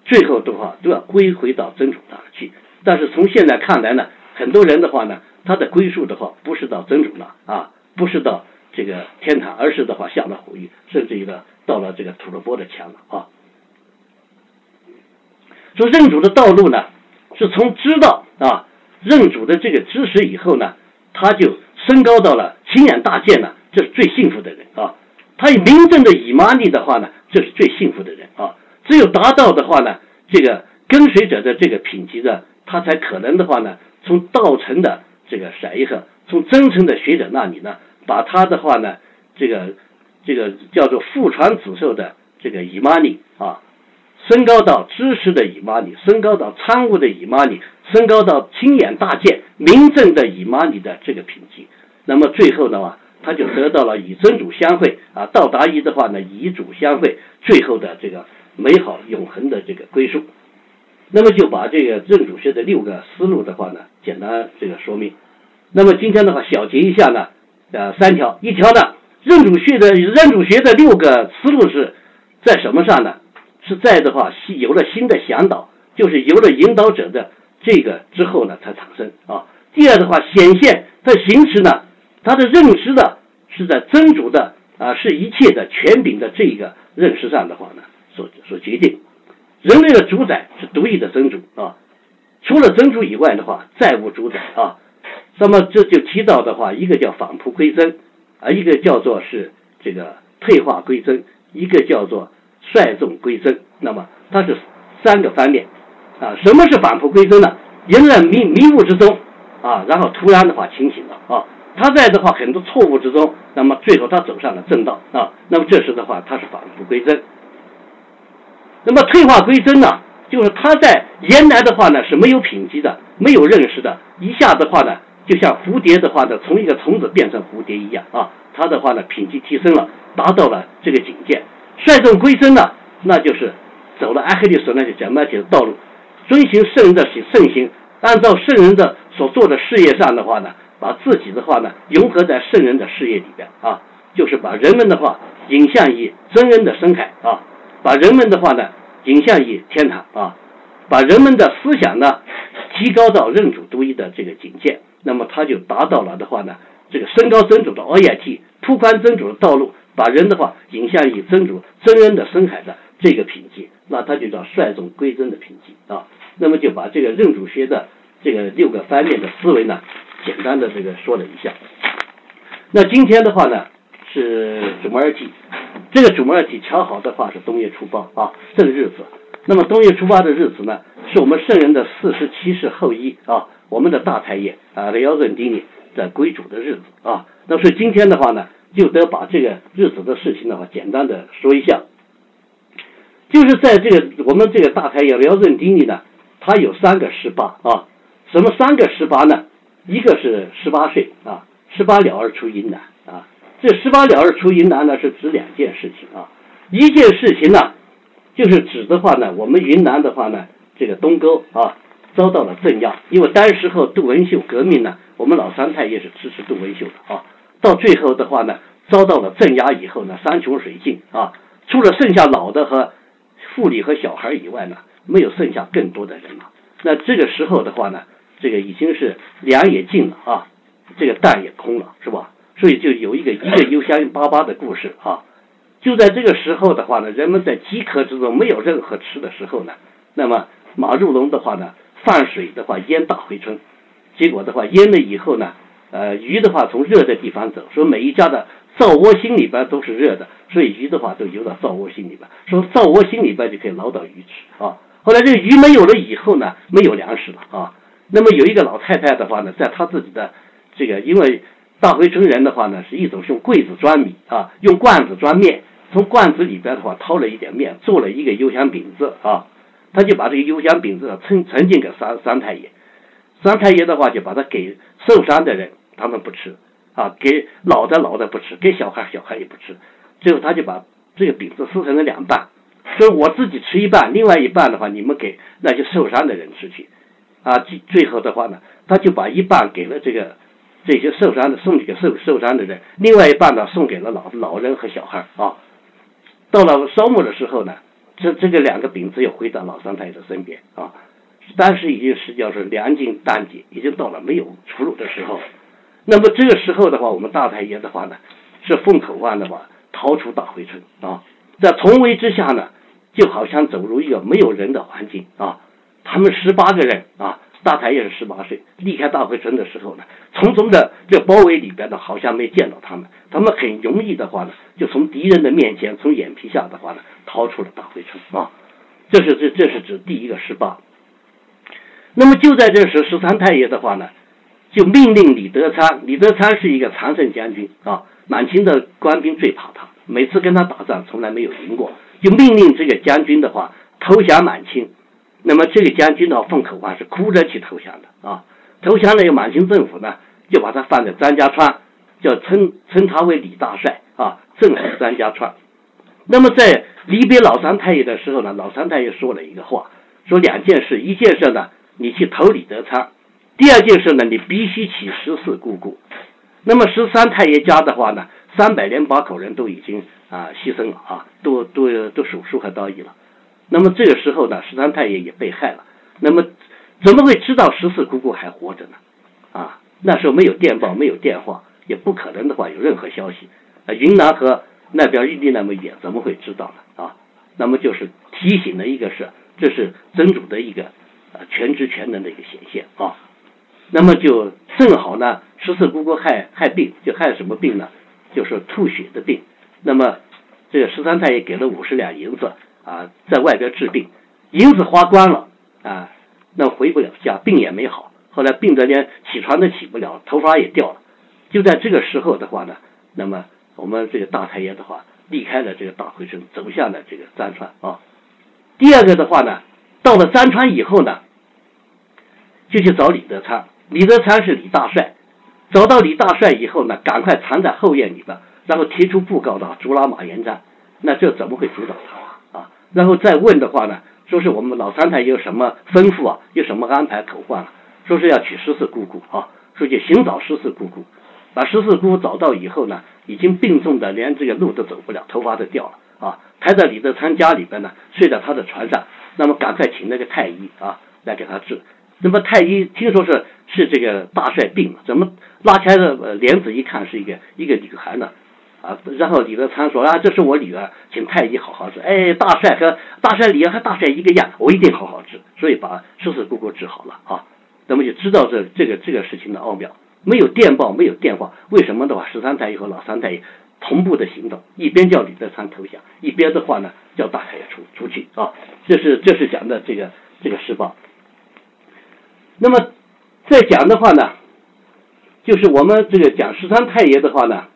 最后的话都要归回到真主那去。但是从现在看来呢，很多人的话呢，他的归宿的话不是到真主那啊，不是到这个天堂，而是的话下了火狱，甚至于呢到了这个土勒波的墙了啊。说认主的道路呢，是从知道啊认主的这个知识以后呢，他就升高到了亲眼大见呢，这是最幸福的人啊。他有明正的以玛利的话呢，这是最幸福的人啊。只有达到的话呢，这个跟随者的这个品级的，他才可能的话呢，从道成的这个筛和，从真诚的学者那里呢，把他的话呢，这个这个叫做父传子授的这个以玛利啊，升高到知识的以玛利，升高到参悟的以玛利，升高到亲眼大见明正的以玛利的这个品级。那么最后的话，他就得到了与真主相会啊，到达一的话呢，与主相会，最后的这个美好永恒的这个归宿。那么就把这个认主学的六个思路的话呢，简单这个说明。那么今天的话小结一下呢，呃，三条，一条呢，认主学的认主学的六个思路是在什么上呢？是在的话有了新的向导，就是有了引导者的这个之后呢才产生啊。第二的话，显现它行持呢，他的认识的是在真主的啊，是一切的权柄的这个认识上的话呢，所所决定。人类的主宰是独一的真主啊，除了真主以外的话，再无主宰啊。那么这就提到的话，一个叫返璞归真啊，一个叫做是这个退化归真，一个叫做率众归真。那么它是三个方面啊。什么是返璞归真呢？人在迷迷雾之中啊，然后突然的话清醒了啊。他在的话很多错误之中，那么最后他走上了正道啊。那么这时的话，他是返璞归真。那么退化归真呢，就是他在原来的话呢是没有品级的，没有认识的，一下的话呢，就像蝴蝶的话呢，从一个虫子变成蝴蝶一样啊，他的话呢品级提升了，达到了这个境界。率众归真呢，那就是走了阿黑利所那些讲麦体的道路，遵循圣人的圣行，按照圣人的所做的事业上的话呢，把自己的话呢融合在圣人的事业里边啊，就是把人们的话引向于真人的深海啊，把人们的话呢引向于天堂啊，把人们的思想呢提高到认主独一的这个境界，那么他就达到了的话呢，这个升高真主的 O I T， 铺宽真主的道路，把人的话引向于真主真人的深海的这个品级，那他就叫率众归真的品级啊。那么就把这个认主学的这个六个方面的思维呢，简单的这个说了一下。那今天的话呢是主摩尔体，这个主摩尔体恰好的话是冬月初八啊，这个日子。那么冬月初八的日子呢，是我们圣人的四十七世后裔啊，我们的大太爷啊雷奥认丁尼的归主的日子啊。那所以今天的话呢，就得把这个日子的事情的话简单的说一下。就是在这个我们这个大太爷雷奥认丁尼呢，他有三个十八啊，什么三个十八呢？一个是十八岁啊，十八了而出云南啊。这十八了而出云南呢，是指两件事情啊。一件事情呢，就是指的话呢，我们云南的话呢，这个东沟啊遭到了镇压，因为当时候杜文秀革命呢，我们老三太爷是支持杜文秀的啊。到最后的话呢，遭到了镇压以后呢，山穷水尽啊，除了剩下老的和妇女和小孩以外呢，没有剩下更多的人了。那这个时候的话呢，这个已经是粮也尽了啊，这个弹也空了，是吧？所以就有一个一个忧乡巴巴的故事啊。就在这个时候的话呢，人们在饥渴之中没有任何吃的时候呢，那么马入龙的话呢，放水的话淹大回村，结果的话淹了以后呢，呃，鱼的话从热的地方走，说每一家的灶窝心里边都是热的，所以鱼的话都游到灶窝心里边，说灶窝心里边就可以捞到鱼吃啊。后来这个鱼没有了以后呢，没有粮食了啊。那么有一个老太太的话呢，在她自己的这个，因为大回村人的话呢，是一种用柜子装米啊，用罐子装面，从罐子里边的话掏了一点面，做了一个油香饼子啊，他就把这个油香饼子呈呈进给三三太爷，三太爷的话就把它给受伤的人，他们不吃啊，给老的老的不吃，给小孩小孩也不吃，最后他就把这个饼子撕成了两半，说我自己吃一半，另外一半的话你们给那些受伤的人吃去啊。最后的话呢，他就把一半给了这个这些受伤的，送给受受伤的人，另外一半呢送给了老老人和小孩啊。到了烧末的时候呢， 这这个两个饼子又回到老三太爷的身边啊。当时已经是叫是粮尽弹竭，已经到了没有出路的时候。那么这个时候的话，我们大太爷的话呢，是奉口饭的话逃出大回村啊，在重围之下呢，就好像走入一个没有人的环境啊。他们十八个人啊，大太爷是十八岁，离开大回村的时候呢，重重的这包围里边呢，好像没见到他们，他们很容易的话呢，就从敌人的面前，从眼皮下的话呢，逃出了大回村啊。这是这这是指第一个十八。那么就在这时，十三太爷的话呢，就命令李德昌，李德昌是一个常胜将军啊，满清的官兵最怕他，每次跟他打仗从来没有赢过，就命令这个将军的话投降满清。那么这个将军的话奉口饭是哭着去投降的啊，投降了以后，满清政府呢就把他放在张家川，叫称称他为李大帅啊，镇守张家川。那么在离别老三太爷的时候呢，老三太爷说了一个话，说两件事，一件事呢，你去投李德昌；第二件事呢，你必须起十四姑姑。那么十三太爷家的话呢，三百零八口人都已经啊牺牲了啊，都都都手术和刀役了。那么这个时候呢，十三太爷也被害了。那么怎么会知道十四姑姑还活着呢？啊，那时候没有电报，没有电话，也不可能的话有任何消息。啊，云南和那边离那么远，怎么会知道呢？啊，那么就是提醒了一个是，这是真主的一个啊全知全能的一个显现啊。那么就正好呢，十四姑姑害害病，就害什么病呢？就是吐血的病。那么这个十三太爷给了五十两银子啊，在外边治病，银子花光了啊，那回不了家，病也没好。后来病得连起床都起不了，头发也掉了。就在这个时候的话呢，那么我们这个大太爷的话离开了这个大回村，走向了这个漳川啊。第二个的话呢，到了漳川以后呢，就去找李德昌。李德昌是李大帅，找到李大帅以后呢，赶快藏在后院里边，然后提出布告的，捉拿马元璋。那这怎么会阻挡他啊？然后再问的话呢，说是我们老三太有什么吩咐啊，有什么安排口唤啊？说是要娶十四姑姑啊，说去寻找十四姑姑。把十四姑找到以后呢，已经病重的连这个路都走不了，头发都掉了啊，抬在李德昌家里边呢，睡在他的床上。那么赶快请那个太医啊来给他治。那么太医听说是是这个大帅病了，怎么拉开了帘子一看是一个一个女孩呢？啊，然后李德昌说啊，这是我女儿，请太医好好治。哎，大帅和大帅女儿和大帅一个样，我一定好好治。所以把十四姑姑治好了啊。那么就知道这这个这个事情的奥妙。没有电报，没有电话，为什么的话，十三太爷和老三太爷同步的行动，一边叫李德昌投降，一边的话呢叫大太爷出出去啊。这是这是讲的这个这个实报。那么再讲的话呢，就是我们这个讲十三太爷的话呢，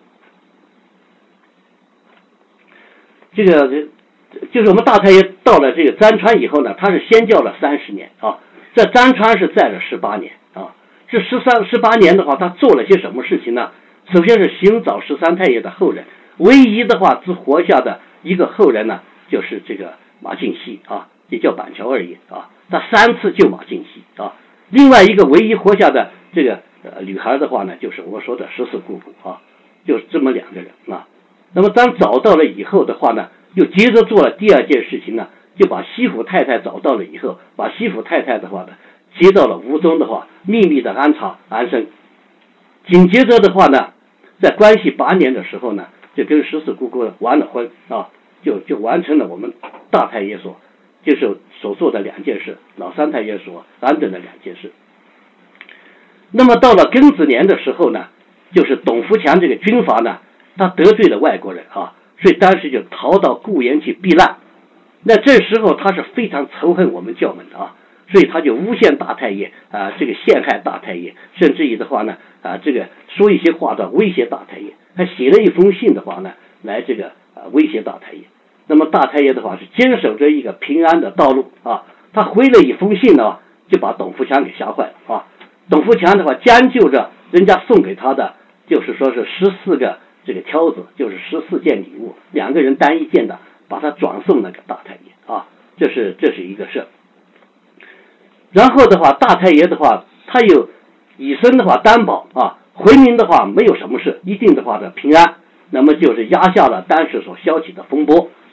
这个就是我们大太爷到了这个漳川以后呢，他是先教了三十年啊，在漳川是在了十八年啊。这十三十八年的话，他做了些什么事情呢？首先是寻找十三太爷的后人，唯一的话只活下的一个后人呢，就是这个马敬锡啊，也叫板桥二爷啊，他三次救马敬锡啊。另外一个唯一活下的这个呃女孩的话呢，就是我们说的十四姑姑啊，就是这么两个人啊。那么当找到了以后的话呢，又接着做了第二件事情呢，就把西府太太找到了以后，把西府太太的话呢接到了吴中的话，秘密的安插安生。紧接着的话呢，在关系八年的时候呢，就跟十四姑姑完了婚啊，就就完成了我们大太爷所就是所做的两件事，老三太爷所安顿的两件事。那么到了庚子年的时候呢，就是董福强这个军阀呢，他得罪了外国人啊，所以当时就逃到固原去避难。那这时候他是非常仇恨我们教门的啊，所以他就诬陷大太爷啊，这个陷害大太爷，甚至于的话呢啊，这个说一些话的威胁大太爷，他写了一封信的话呢，来这个啊威胁大太爷。那么大太爷的话是坚守着一个平安的道路啊，他回了一封信呢，就把董福强给吓坏了啊。董福强的话将就着人家送给他的，就是说是十四个这个挑子，就是十四件礼物，两个人单一件的，把他转送那个大太爷啊，这是这是一个事。然后的话，大太爷的话，他有以身的话担保啊，回民的话没有什么事，一定的话的平安。那么就是压下了当时所消起的风波。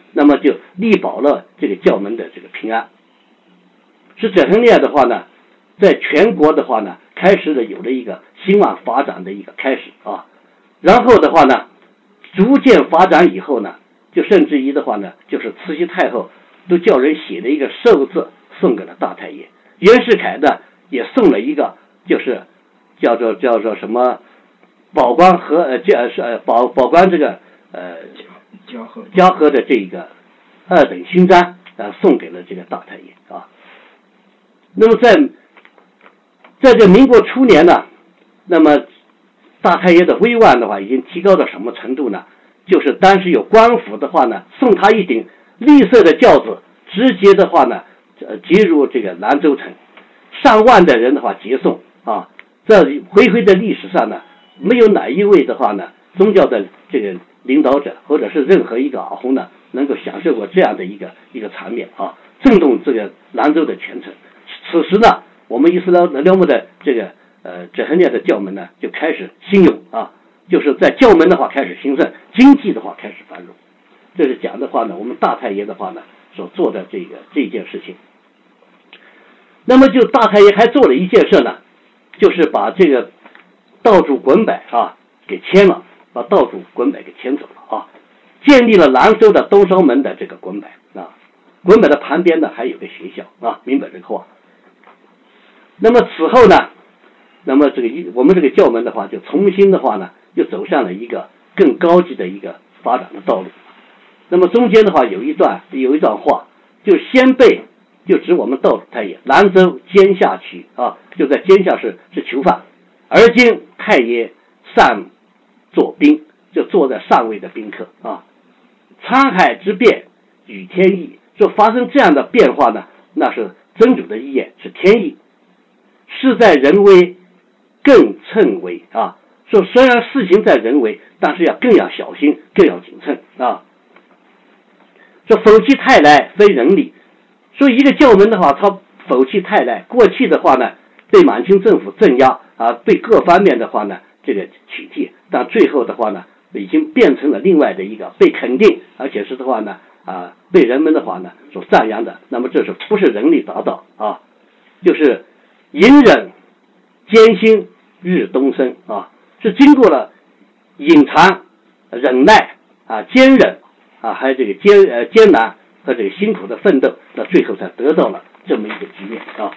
那么就力保了这个教门的这个平安。使整横列的话呢，在全国的话呢，开始了有了一个兴旺发展的一个开始啊。然后的话呢，逐渐发展以后呢，就甚至于的话呢，就是慈禧太后都叫人写了一个寿字送给了大太爷。袁世凯呢也送了一个，就是叫做叫做什么宝冠和呃叫是呃宝宝冠这个呃嘉禾嘉禾的这个二等勋章呃送给了这个大太爷啊。那么在在这民国初年呢，那么大太爷的威望的话已经提高到什么程度呢？就是当时有官府的话呢，送他一顶绿色的轿子，直接的话呢，呃，接入这个兰州城，上万的人的话接送啊。在回回的历史上呢，没有哪一位的话呢，宗教的这个领导者或者是任何一个阿訇呢，能够享受过这样的一个一个场面啊，震动这个兰州的全城。此时呢，我们伊斯兰辽姆的这个呃整横列的教门呢，就开始兴勇啊，就是在教门的话开始兴盛，经济的话开始繁荣。这是讲的话呢，我们大太爷的话呢所做的这个这件事情。那么就大太爷还做了一件事呢，就是把这个道主滚柏啊给迁了，把道主滚柏给迁走了啊，建立了兰州的东稍门的这个滚柏啊，滚柏的旁边呢还有个学校啊，明白这个话。那么此后呢，那么这个我们这个教门的话，就重新的话呢，又走向了一个更高级的一个发展的道路。那么中间的话有一段有一段话，就先辈就指我们道主太爷兰州监下区啊，就在监下是是囚犯，而今太爷上坐宾，就坐在上位的宾客啊。沧海之变与天意，就发生这样的变化呢，那是真主的意愿，是天意。事在人为，更称为啊。说虽然事情在人为，但是要更要小心，更要谨慎啊。说否其太来，非人力。所以一个教门的话，他否其太来，过去的话呢，被满清政府镇压啊，被各方面的话呢，这个取缔，但最后的话呢，已经变成了另外的一个被肯定，而且是的话呢啊，被人们的话呢所赞扬的。那么这是不是人力达到啊？就是隐忍艰辛日东升啊，是经过了隐藏、忍耐啊、坚忍啊，还有这个艰呃艰难和这个辛苦的奋斗，那最后才得到了这么一个局面啊。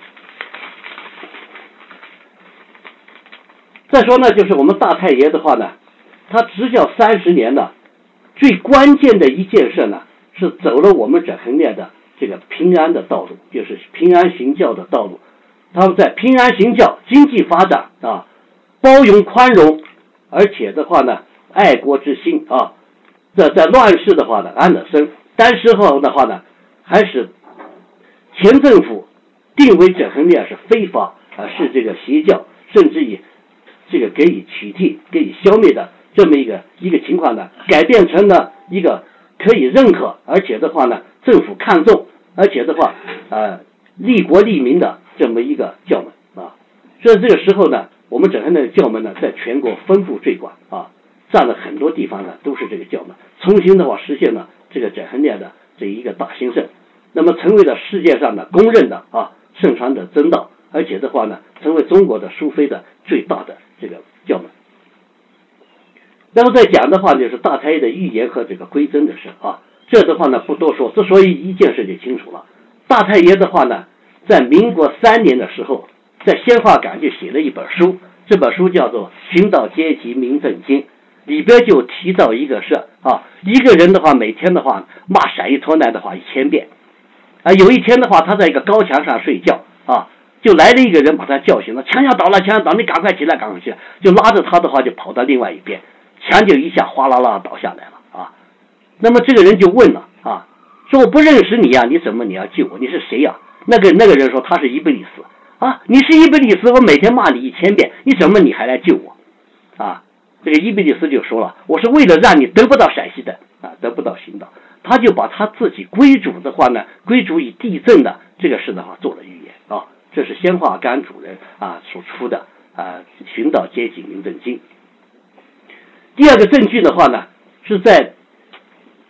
再说呢，就是我们大太爷的话呢，他执教三十年呢，最关键的一件事呢，是走了我们整横列的这个平安的道路，就是平安行教的道路。他们在平安行教、经济发展啊，包容宽容，而且的话呢，爱国之心啊，在在乱世的话呢，安了身。当时候的话呢，还是前政府定为整横列是非法啊，是这个邪教，甚至于这个给予取缔、给予消灭的这么一个一个情况呢，改变成了一个可以认可，而且的话呢，政府看重，而且的话呃利国利民的这么一个教门啊。所以这个时候呢，我们整横列的教门呢，在全国分布最广啊，占了很多地方呢都是这个教门，重新的话实现了这个整横列的这一个大兴盛，那么成为了世界上的公认的啊圣传的真道，而且的话呢，成为中国的苏菲的最大的这个教门。那么再讲的话，就是大太爷的预言和这个归真的事啊，这的话呢不多说，之所以一件事就清楚了。大太爷的话呢，在民国三年的时候，在宣化岗就写了一本书，这本书叫做《寻道阶级民政经》，里边就提到一个事啊，一个人的话每天的话骂陕夷脱难的话一千遍啊，有一天的话他在一个高墙上睡觉啊，就来了一个人把他叫醒了，墙要倒了，墙要倒，你赶快起来，赶快起来，就拉着他的话就跑到另外一边，墙就一下哗啦啦倒下来了啊。那么这个人就问了啊，说我不认识你呀、啊，你怎么你要救我？你是谁呀、啊？那个那个人说他是伊布里斯啊，你是伊布里斯，我每天骂你一千遍，你怎么你还来救我啊？这个伊布里斯就说了，我是为了让你得不到陕西的啊，得不到寻道。他就把他自己归主的话呢，归主于地震的这个事的话做了预言啊，这是宣化岗主人啊所出的啊《寻道阶级民政经》。第二个证据的话呢，是在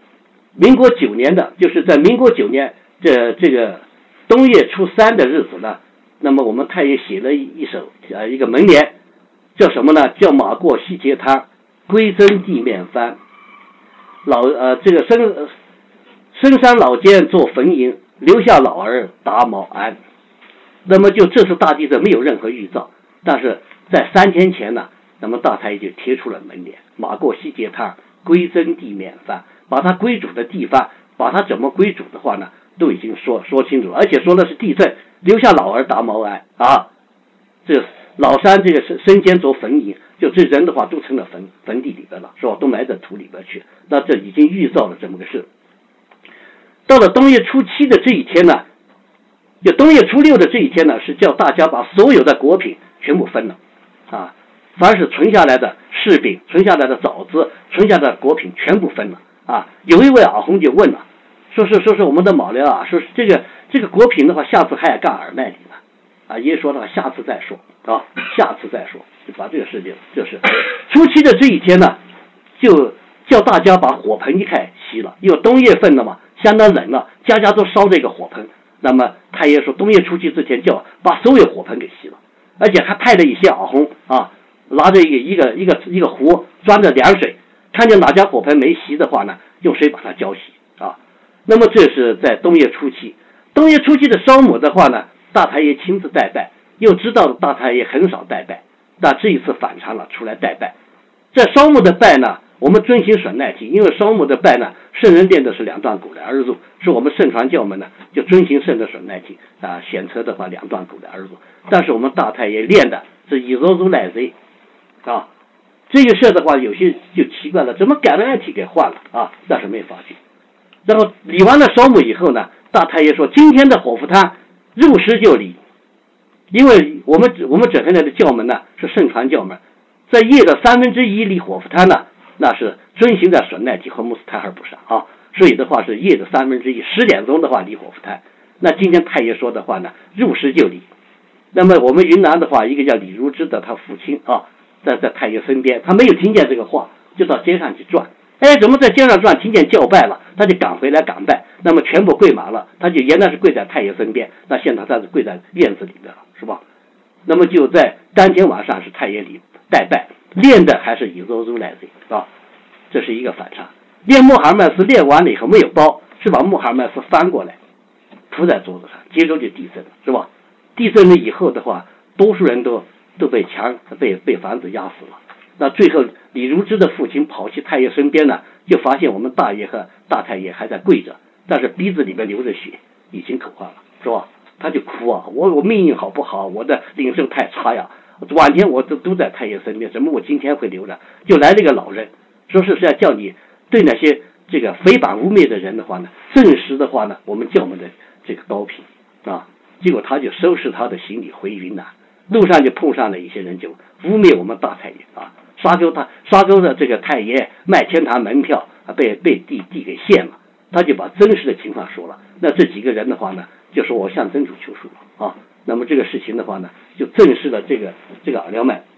民国九年的，就是在民国九年这这个冬月初三的日子呢，那么我们太爷写了一首呃一个门联，叫什么呢？叫马过西街滩，归真地面翻。老呃这个深深山老间做坟茔，留下老儿打卯安。那么就这次大地震没有任何预兆，但是在三天前呢，那么大太爷就贴出了门联，马过西街滩，归真地面翻，把他归主的地方，把他怎么归主的话呢，都已经说说清楚了，而且说的是地震，留下老儿打卯安啊，这老山这个深间做坟茔，就这人的话都成了坟坟地里边了，是吧？都埋在土里边去，那这已经预兆了这么个事。到了冬月初七的这一天呢，就冬月初六的这一天呢，是叫大家把所有的果品全部分了啊，凡是存下来的柿饼、存下来的枣子、存下来的果品全部分了啊。有一位阿訇就问了，说是说是我们的卯寮啊，说是这个这个果品的话，下次还要干耳麦里呢啊。爷说的话，下次再说啊，下次再说，就把这个事情就是初七的这一天呢，就叫大家把火盆一开熄了，因为冬月份了嘛，相当冷了，家家都烧这个火盆。那么太爷说，冬月初七之前叫把所有火盆给熄了，而且还派了一些阿訇啊，拿着一个一个一个一个壶装着凉水，看见哪家火盆没熄的话呢，用水把它浇熄啊。那么这是在冬月初七，冬月初七的烧母的话呢，大太爷亲自代拜，又知道大太爷很少代拜，那这一次反常了，出来代拜。这烧母的拜呢，我们遵循损耐题，因为烧母的拜呢，圣人殿的是两段古来而入，是我们圣传教们呢就遵循圣的损耐题啊，显策的话两段古来而入。但是我们大太爷练的是以柔如来贼啊，这个事的话，有些就奇怪了，怎么改了案体给换了啊？但是没发现。然后理完了烧母以后呢，大太爷说，今天的火福汤入时就礼，因为我们我们整个的教门呢是圣传教门，在夜的三分之一礼火福汤呢，那是遵循在损耐题和穆斯泰尔补上啊，所以的话是夜的三分之一，十点钟的话礼火福汤。那今天太爷说的话呢，入时就礼。那么我们云南的话，一个叫李如之的他父亲啊，在在太爷身边，他没有听见这个话，就到街上去转。哎，怎么在街上转，听见叫拜了，他就赶回来赶拜，那么全部跪满了，他就原来是跪在太爷身边，那现在他是跪在院子里面了，是吧？那么就在当天晚上是太爷里代拜，练的还是以柔如来贼啊，这是一个反常。练穆罕麦斯练完了以后没有包，是把穆罕麦斯翻过来铺在桌子上，接着就地震了，是吧？地震了以后的话，多数人都都被墙被被房子压死了。那最后李如之的父亲跑去太爷身边呢，就发现我们大爷和大太爷还在跪着，但是鼻子里面流着血，已经口渴了，是吧？他就哭啊，我我命运好不好？我的灵寿太差呀！晚天我都都在太爷身边，怎么我今天会流着？就来了一个老人，说是是要叫你对那些这个诽谤污蔑的人的话呢，证实的话呢，我们教门的这个高品啊。结果他就收拾他的行李回云南，路上就碰上了一些人，就污蔑我们大太爷啊，沙沟他沙沟的这个太爷卖天堂门票啊，被被地地给陷了，他就把真实的情况说了。那这几个人的话呢，就说我向真主求赎了啊。那么这个事情的话呢，就证实了这个这个耳廖麦。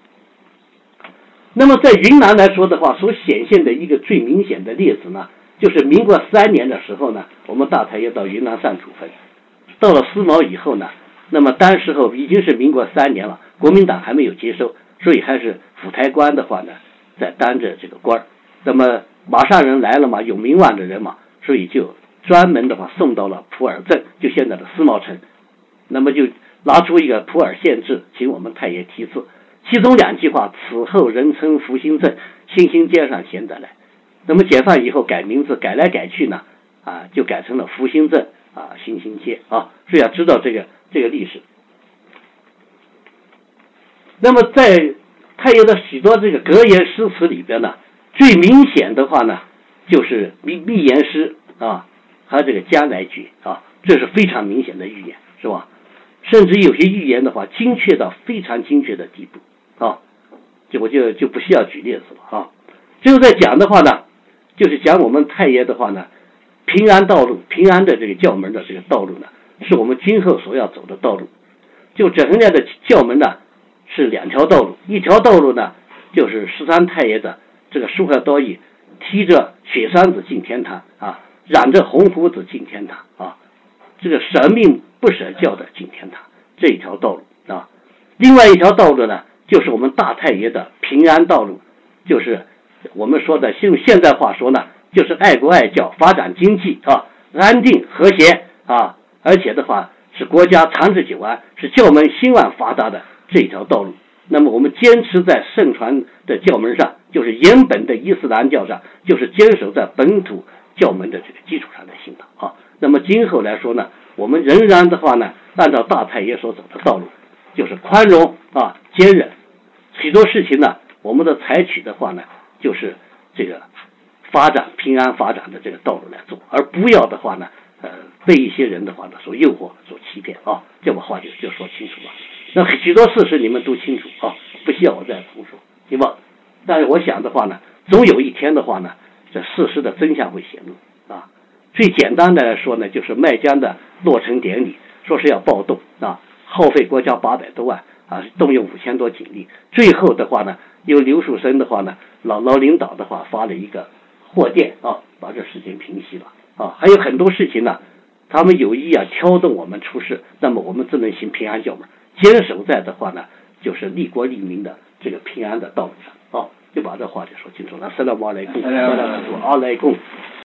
那么在云南来说的话，所显现的一个最明显的例子呢，就是民国三年的时候呢，我们大太爷到云南上祖坟。到了思茅以后呢，那么当时候已经是民国三年了，国民党还没有接收，所以还是府台官的话呢，在当着这个官。那么马上人来了嘛，有名望的人嘛，所以就专门的话送到了普洱镇，就现在的思茅城。那么就拿出一个普洱县志，请我们太爷题字，其中两句话：此后人称福兴镇，新兴街上闲得来。那么解放以后改名字，改来改去呢，啊，就改成了福兴镇。啊，新兴街啊，所以要知道这个这个历史。那么在太爷的许多这个格言诗词里边呢，最明显的话呢，就是密密言诗啊，和这个将来诀啊，这是非常明显的预言，是吧？甚至有些预言的话，精确到非常精确的地步啊，就我就就不需要举例子了啊。最后再讲的话呢，就是讲我们太爷的话呢。平安道路，平安的这个教门的这个道路呢，是我们今后所要走的道路。就整个的教门呢，是两条道路，一条道路呢，就是十三太爷的这个书和刀义，提着雪山子进天堂啊，染着红胡子进天堂啊，这个舍命不舍教的进天堂这一条道路啊。另外一条道路呢，就是我们大太爷的平安道路，就是我们说的用现代话说呢，就是爱国爱教，发展经济啊，安定和谐啊，而且的话是国家长治久安，是教门兴旺发达的这一条道路。那么我们坚持在圣传的教门上，就是原本的伊斯兰教上，就是坚守在本土教门的这个基础上的行道啊。那么今后来说呢，我们仍然的话呢，按照大太爷所走的道路，就是宽容啊，坚忍，许多事情呢，我们的采取的话呢，就是这个发展平安发展的这个道路来做，而不要的话呢，呃，被一些人的话呢所诱惑、所欺骗啊。这把话就就说清楚了。那许多事实你们都清楚啊，不需要我再重说，对吧？但是我想的话呢，总有一天的话呢，这事实的真相会显露啊。最简单的来说呢，就是麦江的落成典礼，说是要暴动啊，耗费国家八百多万啊，动用五千多警力，最后的话呢，由刘树森的话呢，老老领导的话发了一个货电啊，把这事情平息了啊。还有很多事情呢，他们有意啊挑动我们出事，那么我们只能行平安教门，坚守在的话呢，就是利国利民的这个平安的道路上啊，就把这话就说清楚了。阿拉姆阿莱贡，阿拉姆阿莱贡。